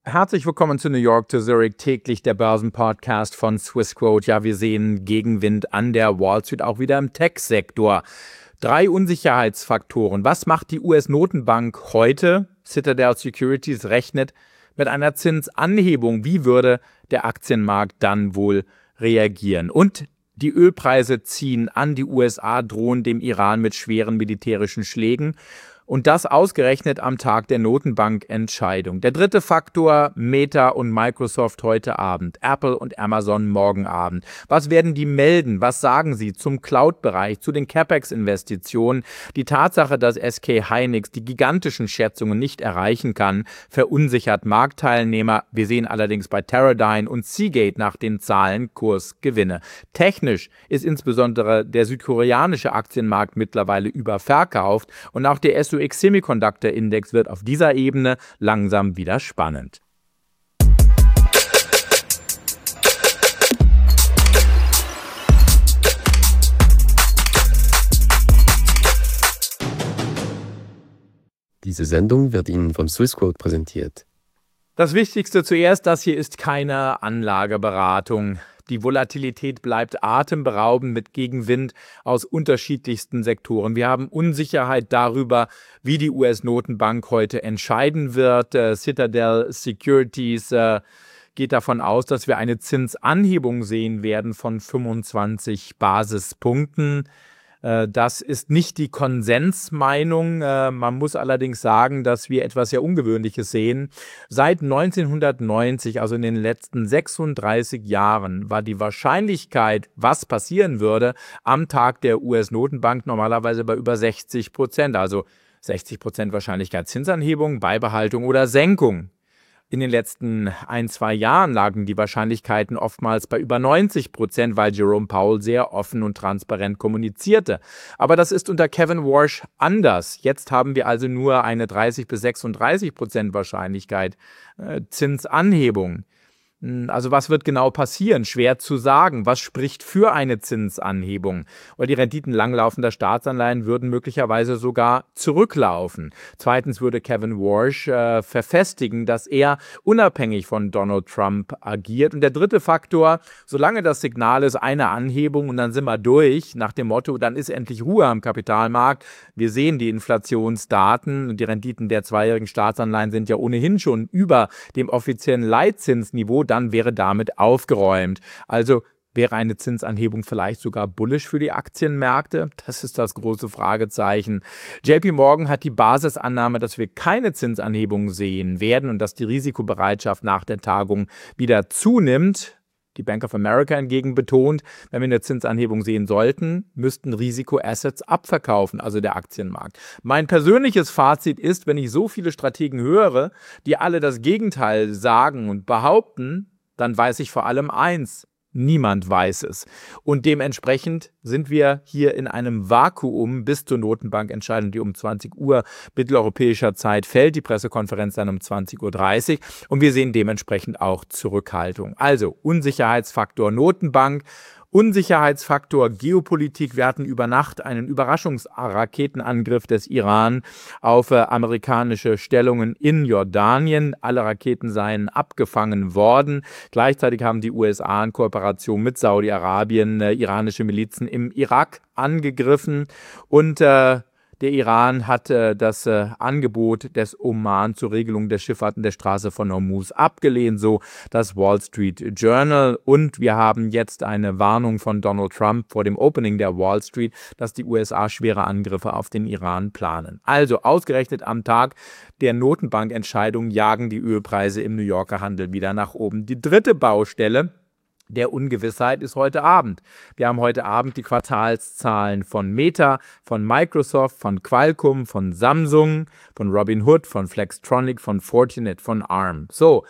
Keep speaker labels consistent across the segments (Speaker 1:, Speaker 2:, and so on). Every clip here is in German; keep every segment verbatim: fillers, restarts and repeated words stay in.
Speaker 1: Herzlich willkommen zu New York to Zurich, täglich der Börsenpodcast von Swissquote. Ja, wir sehen Gegenwind an der Wall Street, auch wieder im Tech-Sektor. Drei Unsicherheitsfaktoren. Was macht die U S-Notenbank heute? Citadel Securities rechnet mit einer Zinsanhebung. Wie würde der Aktienmarkt dann wohl reagieren? Und die Ölpreise ziehen an. Die U S A drohen dem Iran mit schweren militärischen Schlägen. Und das ausgerechnet am Tag der Notenbankentscheidung. Der dritte Faktor, Meta und Microsoft heute Abend, Apple und Amazon morgen Abend. Was werden die melden? Was sagen sie zum Cloud-Bereich, zu den CapEx-Investitionen? Die Tatsache, dass S K Hynix die gigantischen Schätzungen nicht erreichen kann, verunsichert Marktteilnehmer. Wir sehen allerdings bei Teradyne und Seagate nach den Zahlen Kursgewinne. Technisch ist insbesondere der südkoreanische Aktienmarkt mittlerweile überverkauft und auch der S O X Semiconductor Index wird auf dieser Ebene langsam wieder spannend.
Speaker 2: Diese Sendung wird Ihnen von Swissquote präsentiert.
Speaker 1: Das Wichtigste zuerst, das hier ist keine Anlageberatung. Die Volatilität bleibt atemberaubend mit Gegenwind aus unterschiedlichsten Sektoren. Wir haben Unsicherheit darüber, wie die U S-Notenbank heute entscheiden wird. Äh, Citadel Securities äh, geht davon aus, dass wir eine Zinsanhebung sehen werden von fünfundzwanzig Basispunkten. Das ist nicht die Konsensmeinung. Man muss allerdings sagen, dass wir etwas sehr Ungewöhnliches sehen. Seit neunzehnhundertneunzig, also in den letzten sechsunddreißig Jahren, war die Wahrscheinlichkeit, was passieren würde, am Tag der U S-Notenbank normalerweise bei über sechzig Prozent. Also sechzig Prozent Wahrscheinlichkeit Zinsanhebung, Beibehaltung oder Senkung. In den letzten ein, zwei Jahren lagen die Wahrscheinlichkeiten oftmals bei über neunzig Prozent, weil Jerome Powell sehr offen und transparent kommunizierte. Aber das ist unter Kevin Warsh anders. Jetzt haben wir also nur eine dreißig bis sechsunddreißig Prozent Wahrscheinlichkeit äh, Zinsanhebung. Also was wird genau passieren? Schwer zu sagen. Was spricht für eine Zinsanhebung? Weil die Renditen langlaufender Staatsanleihen würden möglicherweise sogar zurücklaufen. Zweitens würde Kevin Warsh äh, verfestigen, dass er unabhängig von Donald Trump agiert. Und der dritte Faktor, solange das Signal ist, eine Anhebung und dann sind wir durch, nach dem Motto, dann ist endlich Ruhe am Kapitalmarkt. Wir sehen die Inflationsdaten und die Renditen der zweijährigen Staatsanleihen sind ja ohnehin schon über dem offiziellen Leitzinsniveau. Dann wäre damit aufgeräumt. Also wäre eine Zinsanhebung vielleicht sogar bullish für die Aktienmärkte? Das ist das große Fragezeichen. J P Morgan hat die Basisannahme, dass wir keine Zinsanhebung sehen werden und dass die Risikobereitschaft nach der Tagung wieder zunimmt. Die Bank of America hingegen betont, wenn wir eine Zinsanhebung sehen sollten, müssten Risikoassets abverkaufen, also der Aktienmarkt. Mein persönliches Fazit ist, wenn ich so viele Strategen höre, die alle das Gegenteil sagen und behaupten, dann weiß ich vor allem eins: Niemand weiß es. Und dementsprechend sind wir hier in einem Vakuum bis zur Notenbankentscheidung, die um zwanzig Uhr mitteleuropäischer Zeit fällt. Die Pressekonferenz dann um zwanzig Uhr dreißig. Und wir sehen dementsprechend auch Zurückhaltung. Also Unsicherheitsfaktor Notenbank. Unsicherheitsfaktor Geopolitik. Wir hatten über Nacht einen Überraschungsraketenangriff des Iran auf äh, amerikanische Stellungen in Jordanien. Alle Raketen seien abgefangen worden. Gleichzeitig haben die U S A in Kooperation mit Saudi-Arabien äh, iranische Milizen im Irak angegriffen und äh, Der Iran hat äh, das äh, Angebot des Oman zur Regelung der Schifffahrt in der Straße von Hormuz abgelehnt, so das Wall Street Journal. Und wir haben jetzt eine Warnung von Donald Trump vor dem Opening der Wall Street, dass die U S A schwere Angriffe auf den Iran planen. Also ausgerechnet am Tag der Notenbankentscheidung jagen die Ölpreise im New Yorker Handel wieder nach oben. Die dritte Baustelle der Ungewissheit ist heute Abend. Wir haben heute Abend die Quartalszahlen von Meta, von Microsoft, von Qualcomm, von Samsung, von Robinhood, von Flextronic, von Fortinet, von Arm. So,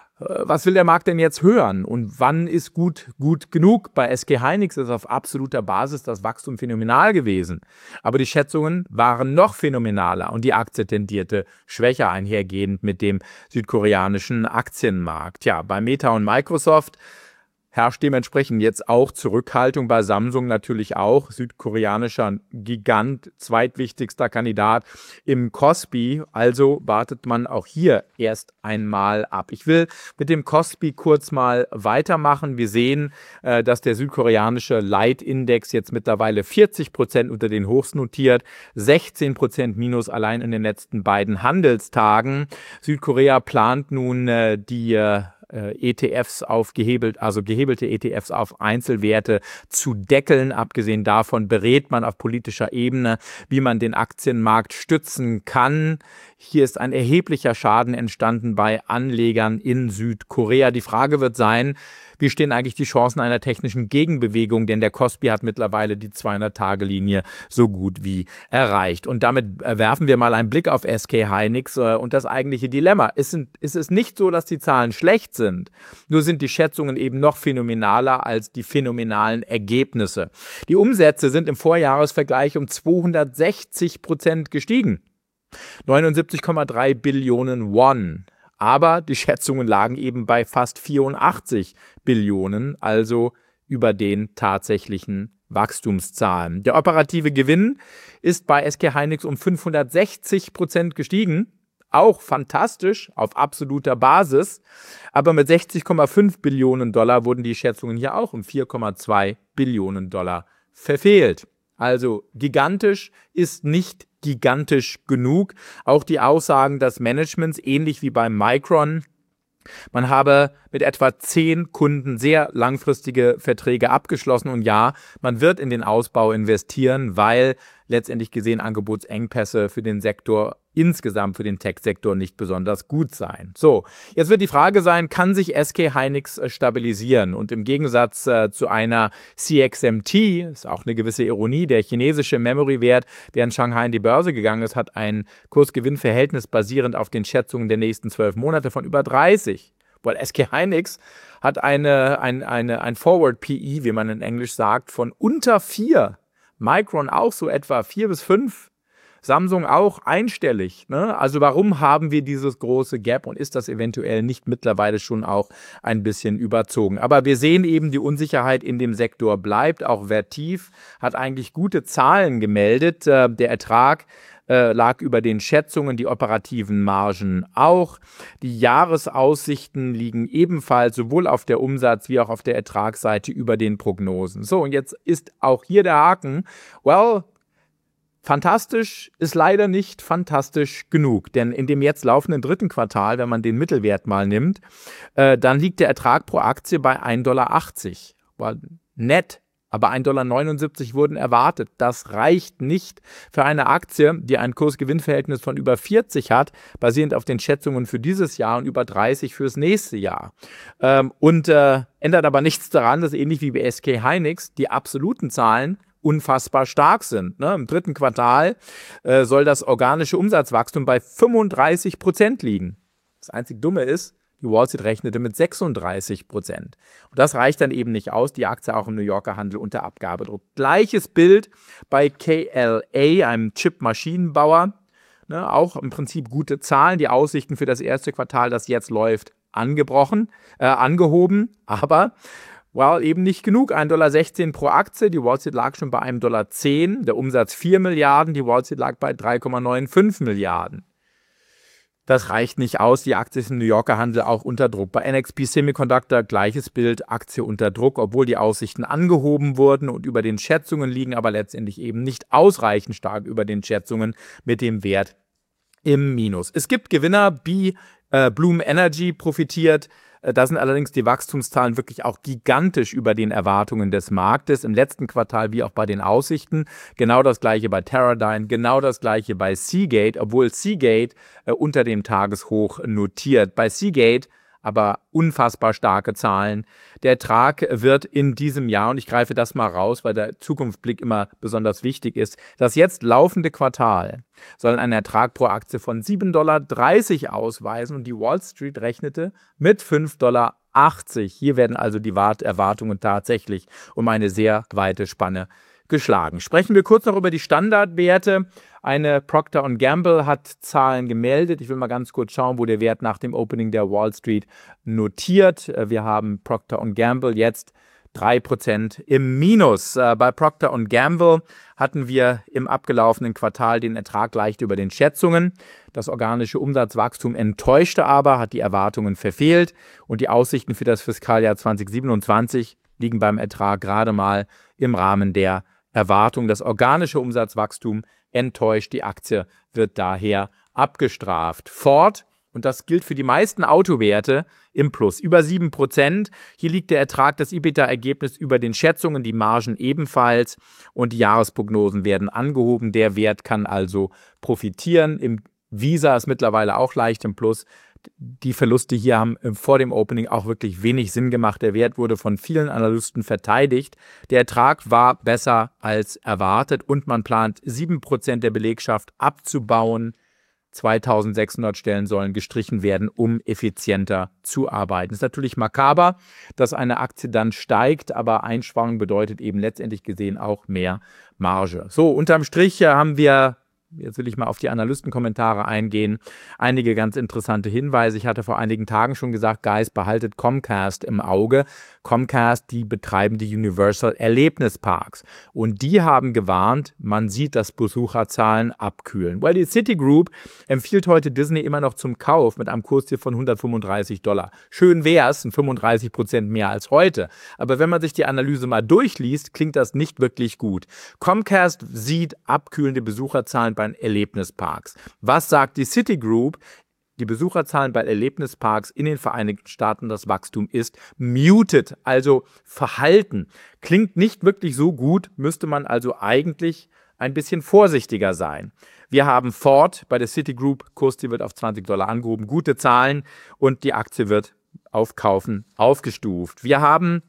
Speaker 1: was will der Markt denn jetzt hören? Und wann ist gut, gut genug? Bei S K Hynix ist auf absoluter Basis das Wachstum phänomenal gewesen. Aber die Schätzungen waren noch phänomenaler und die Aktie tendierte schwächer einhergehend mit dem südkoreanischen Aktienmarkt. Ja, bei Meta und Microsoft herrscht dementsprechend jetzt auch Zurückhaltung bei Samsung natürlich auch. Südkoreanischer Gigant, zweitwichtigster Kandidat im Kospi. Also wartet man auch hier erst einmal ab. Ich will mit dem Kospi kurz mal weitermachen. Wir sehen, äh, dass der südkoreanische Leitindex jetzt mittlerweile vierzig Prozent unter den Hochs notiert, sechzehn Prozent Minus allein in den letzten beiden Handelstagen. Südkorea plant nun äh, die äh, E T Fs auf gehebelt, also gehebelte E T Fs auf Einzelwerte zu deckeln. Abgesehen davon berät man auf politischer Ebene, wie man den Aktienmarkt stützen kann. Hier ist ein erheblicher Schaden entstanden bei Anlegern in Südkorea. Die Frage wird sein, wie stehen eigentlich die Chancen einer technischen Gegenbewegung, denn der Kospi hat mittlerweile die zweihundert-Tage-Linie so gut wie erreicht. Und damit werfen wir mal einen Blick auf S K Hynix und das eigentliche Dilemma. Es ist nicht so, dass die Zahlen schlecht sind, nur sind die Schätzungen eben noch phänomenaler als die phänomenalen Ergebnisse. Die Umsätze sind im Vorjahresvergleich um zweihundertsechzig Prozent gestiegen. neunundsiebzig Komma drei Billionen Won. Aber die Schätzungen lagen eben bei fast vierundachtzig Billionen, also über den tatsächlichen Wachstumszahlen. Der operative Gewinn ist bei S K Hynix um fünfhundertsechzig Prozent gestiegen. Auch fantastisch auf absoluter Basis. Aber mit sechzig Komma fünf Billionen Dollar wurden die Schätzungen hier auch um vier Komma zwei Billionen Dollar verfehlt. Also gigantisch ist nicht gigantisch genug. Auch die Aussagen des Managements, ähnlich wie beim Micron, man habe mit etwa zehn Kunden sehr langfristige Verträge abgeschlossen und ja, man wird in den Ausbau investieren, weil letztendlich gesehen Angebotsengpässe für den Sektor insgesamt, für den Tech-Sektor nicht besonders gut sein. So, jetzt wird die Frage sein, kann sich S K Hynix stabilisieren? Und im Gegensatz äh, zu einer C X M T, ist auch eine gewisse Ironie, der chinesische Memory-Wert, der in Shanghai in die Börse gegangen ist, hat ein Kurs-Gewinn-Verhältnis basierend auf den Schätzungen der nächsten zwölf Monate von über dreißig. Weil S K Hynix hat eine, ein, eine, ein Forward P E, wie man in Englisch sagt, von unter vier. Micron auch so etwa vier bis fünf. Samsung auch einstellig. Ne? Also warum haben wir dieses große Gap und ist das eventuell nicht mittlerweile schon auch ein bisschen überzogen? Aber wir sehen eben, die Unsicherheit in dem Sektor bleibt. Auch Vertiv hat eigentlich gute Zahlen gemeldet. Der Ertrag äh, lag über den Schätzungen, die operativen Margen auch. Die Jahresaussichten liegen ebenfalls sowohl auf der Umsatz- wie auch auf der Ertragsseite über den Prognosen. So, und jetzt ist auch hier der Haken. Well, fantastisch ist leider nicht fantastisch genug, denn in dem jetzt laufenden dritten Quartal, wenn man den Mittelwert mal nimmt, äh, dann liegt der Ertrag pro Aktie bei ein Komma achtzig Dollar. Nett, aber ein Komma neunundsiebzig Dollar wurden erwartet. Das reicht nicht für eine Aktie, die ein Kurs-Gewinn-Verhältnis von über vierzig hat, basierend auf den Schätzungen für dieses Jahr und über dreißig fürs nächste Jahr. Ähm, und äh, ändert aber nichts daran, dass ähnlich wie bei S K Hynix die absoluten Zahlen unfassbar stark sind. Ne? Im dritten Quartal äh, soll das organische Umsatzwachstum bei fünfunddreißig Prozent liegen. Das einzig Dumme ist, die Wall Street rechnete mit sechsunddreißig Prozent. Und das reicht dann eben nicht aus, die Aktie auch im New Yorker Handel unter Abgabedruck. Gleiches Bild bei K L A, einem Chip-Maschinenbauer. Ne? Auch im Prinzip gute Zahlen, die Aussichten für das erste Quartal, das jetzt läuft, angebrochen, äh, angehoben, aber well, eben nicht genug. ein Komma sechzehn Dollar pro Aktie. Die Wall Street lag schon bei ein Komma zehn Dollar. Der Umsatz vier Milliarden. Die Wall Street lag bei drei Komma fünfundneunzig Milliarden. Das reicht nicht aus. Die Aktie ist im New Yorker Handel auch unter Druck. Bei N X P Semiconductor gleiches Bild. Aktie unter Druck, obwohl die Aussichten angehoben wurden und über den Schätzungen liegen, aber letztendlich eben nicht ausreichend stark über den Schätzungen mit dem Wert im Minus. Es gibt Gewinner, wie äh, Bloom Energy profitiert. Da sind allerdings die Wachstumszahlen wirklich auch gigantisch über den Erwartungen des Marktes. Im letzten Quartal wie auch bei den Aussichten. Genau das gleiche bei Teradyne, genau das gleiche bei Seagate, obwohl Seagate äh, unter dem Tageshoch notiert. Bei Seagate aber unfassbar starke Zahlen. Der Ertrag wird in diesem Jahr, und ich greife das mal raus, weil der Zukunftsblick immer besonders wichtig ist, das jetzt laufende Quartal soll einen Ertrag pro Aktie von sieben Komma dreißig Dollar ausweisen und die Wall Street rechnete mit fünf Komma achtzig Dollar. Hier werden also die Erwartungen tatsächlich um eine sehr weite Spanne geschlagen. Sprechen wir kurz noch über die Standardwerte. Eine Procter und Gamble hat Zahlen gemeldet. Ich will mal ganz kurz schauen, wo der Wert nach dem Opening der Wall Street notiert. Wir haben Procter und Gamble jetzt drei Prozent im Minus. Bei Procter und Gamble hatten wir im abgelaufenen Quartal den Ertrag leicht über den Schätzungen. Das organische Umsatzwachstum enttäuschte aber, hat die Erwartungen verfehlt und die Aussichten für das Fiskaljahr zwanzig siebenundzwanzig liegen beim Ertrag gerade mal im Rahmen der Erwartung. Das organische Umsatzwachstum enttäuscht, die Aktie wird daher abgestraft. Ford, und das gilt für die meisten Autowerte, im Plus, über sieben Prozent. Hier liegt der Ertrag, das EBITDA-Ergebnis über den Schätzungen, die Margen ebenfalls und die Jahresprognosen werden angehoben. Der Wert kann also profitieren. Im Visa ist mittlerweile auch leicht im Plus. Die Verluste hier haben vor dem Opening auch wirklich wenig Sinn gemacht. Der Wert wurde von vielen Analysten verteidigt. Der Ertrag war besser als erwartet und man plant sieben Prozent der Belegschaft abzubauen. zweitausendsechshundert Stellen sollen gestrichen werden, um effizienter zu arbeiten. Es ist natürlich makaber, dass eine Aktie dann steigt, aber Einsparung bedeutet eben letztendlich gesehen auch mehr Marge. So, unterm Strich haben wir, jetzt will ich mal auf die Analystenkommentare eingehen, einige ganz interessante Hinweise. Ich hatte vor einigen Tagen schon gesagt, Guys, behaltet Comcast im Auge. Comcast, die betreiben die Universal Erlebnisparks. Und die haben gewarnt, man sieht, dass Besucherzahlen abkühlen. Well, die Citigroup empfiehlt heute Disney immer noch zum Kauf mit einem Kursziel von hundertfünfunddreißig Dollar. Schön wäre es, fünfunddreißig Prozent mehr als heute. Aber wenn man sich die Analyse mal durchliest, klingt das nicht wirklich gut. Comcast sieht abkühlende Besucherzahlen bei Erlebnisparks. Was sagt die Citigroup? Die Besucherzahlen bei Erlebnisparks in den Vereinigten Staaten, das Wachstum ist muted, also verhalten. Klingt nicht wirklich so gut, müsste man also eigentlich ein bisschen vorsichtiger sein. Wir haben Ford bei der Citigroup, Kursziel wird auf zwanzig Dollar angehoben, gute Zahlen und die Aktie wird auf Kaufen aufgestuft. Wir haben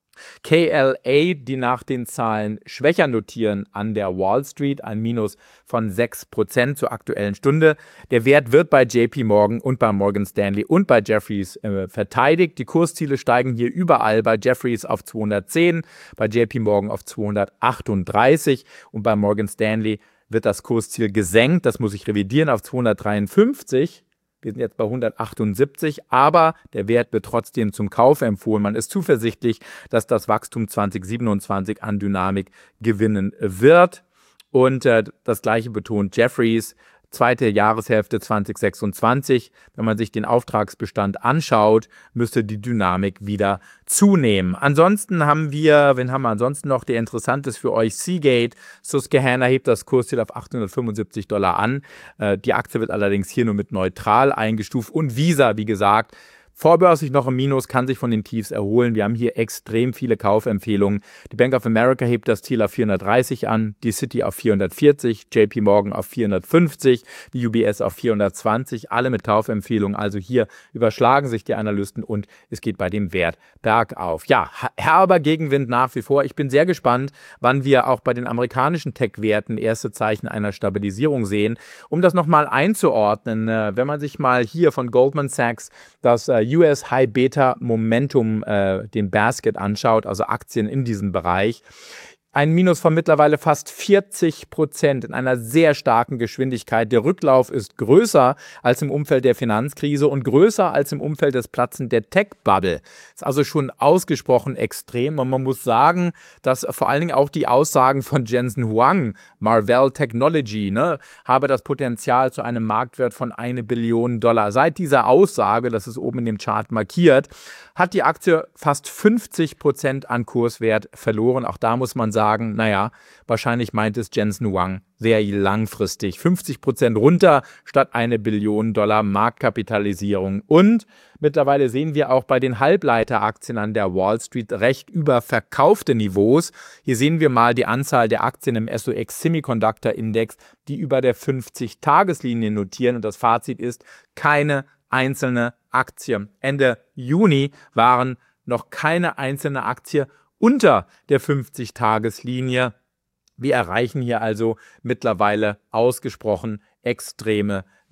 Speaker 1: K L A, die nach den Zahlen schwächer notieren an der Wall Street, ein Minus von sechs Prozent zur aktuellen Stunde. Der Wert wird bei J P Morgan und bei Morgan Stanley und bei Jefferies äh, verteidigt. Die Kursziele steigen hier überall, bei Jefferies auf zweihundertzehn, bei J P Morgan auf zweihundertachtunddreißig und bei Morgan Stanley wird das Kursziel gesenkt. Das muss ich revidieren auf zweihundertdreiundfünfzig. Wir sind jetzt bei hundertachtundsiebzig, aber der Wert wird trotzdem zum Kauf empfohlen. Man ist zuversichtlich, dass das Wachstum zwanzig siebenundzwanzig an Dynamik gewinnen wird. Und äh, das Gleiche betont Jefferies. Zweite Jahreshälfte zwanzig sechsundzwanzig. Wenn man sich den Auftragsbestand anschaut, müsste die Dynamik wieder zunehmen. Ansonsten haben wir, wen haben wir ansonsten noch, der interessant ist für euch, Seagate. Susquehanna hebt das Kursziel auf achthundertfünfundsiebzig Dollar an. Äh, die Aktie wird allerdings hier nur mit neutral eingestuft. Und Visa, wie gesagt, vorbörslich noch im Minus, kann sich von den Tiefs erholen. Wir haben hier extrem viele Kaufempfehlungen. Die Bank of America hebt das Ziel auf vierhundertdreißig an, die Citi auf vierhundertvierzig, J P Morgan auf vierhundertfünfzig, die U B S auf vierhundertzwanzig, alle mit Kaufempfehlungen. Also hier überschlagen sich die Analysten und es geht bei dem Wert bergauf. Ja, herber Gegenwind nach wie vor. Ich bin sehr gespannt, wann wir auch bei den amerikanischen Tech-Werten erste Zeichen einer Stabilisierung sehen. Um das nochmal einzuordnen, wenn man sich mal hier von Goldman Sachs das U S High Beta Momentum, äh, den Basket anschaut, also Aktien in diesem Bereich, ein Minus von mittlerweile fast vierzig Prozent in einer sehr starken Geschwindigkeit. Der Rücklauf ist größer als im Umfeld der Finanzkrise und größer als im Umfeld des Platzen der Tech-Bubble. Ist also schon ausgesprochen extrem und man muss sagen, dass vor allen Dingen auch die Aussagen von Jensen Huang, Marvell Technology, ne, habe das Potenzial zu einem Marktwert von eine Billion Dollar. Seit dieser Aussage, das ist oben in dem Chart markiert, hat die Aktie fast fünfzig Prozent an Kurswert verloren. Auch da muss man sagen, sagen, naja, wahrscheinlich meint es Jensen Huang sehr langfristig. fünfzig Prozent runter statt eine Billion Dollar Marktkapitalisierung. Und mittlerweile sehen wir auch bei den Halbleiteraktien an der Wall Street recht überverkaufte Niveaus. Hier sehen wir mal die Anzahl der Aktien im S O X Semiconductor Index, die über der fünfzig-Tageslinie notieren. Und das Fazit ist, keine einzelne Aktie. Ende Juni waren noch keine einzelne Aktie unter der fünfzig-Tageslinie. Wir erreichen hier also mittlerweile ausgesprochen extreme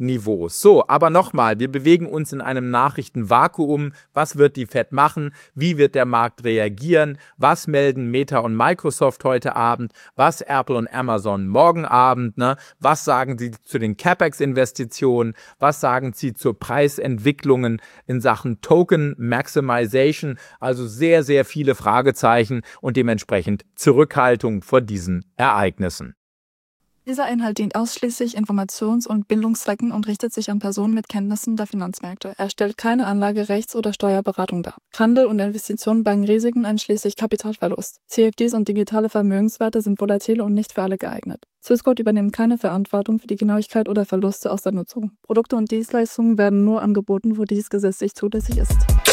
Speaker 1: Niveaus. So, aber nochmal, wir bewegen uns in einem Nachrichtenvakuum. Was wird die Fed machen? Wie wird der Markt reagieren? Was melden Meta und Microsoft heute Abend? Was Apple und Amazon morgen Abend? Ne? Was sagen sie zu den CapEx-Investitionen? Was sagen sie zu Preisentwicklungen in Sachen Token Maximization? Also sehr, sehr viele Fragezeichen und dementsprechend Zurückhaltung vor diesen Ereignissen.
Speaker 3: Dieser Inhalt dient ausschließlich Informations- und Bildungszwecken und richtet sich an Personen mit Kenntnissen der Finanzmärkte. Er stellt keine Anlage-, Rechts- oder Steuerberatung dar. Handel und Investitionen bergen Risiken einschließlich Kapitalverlust. C F Ds und digitale Vermögenswerte sind volatil und nicht für alle geeignet. Swissquote übernimmt keine Verantwortung für die Genauigkeit oder Verluste aus der Nutzung. Produkte und Dienstleistungen werden nur angeboten, wo dies gesetzlich zulässig ist.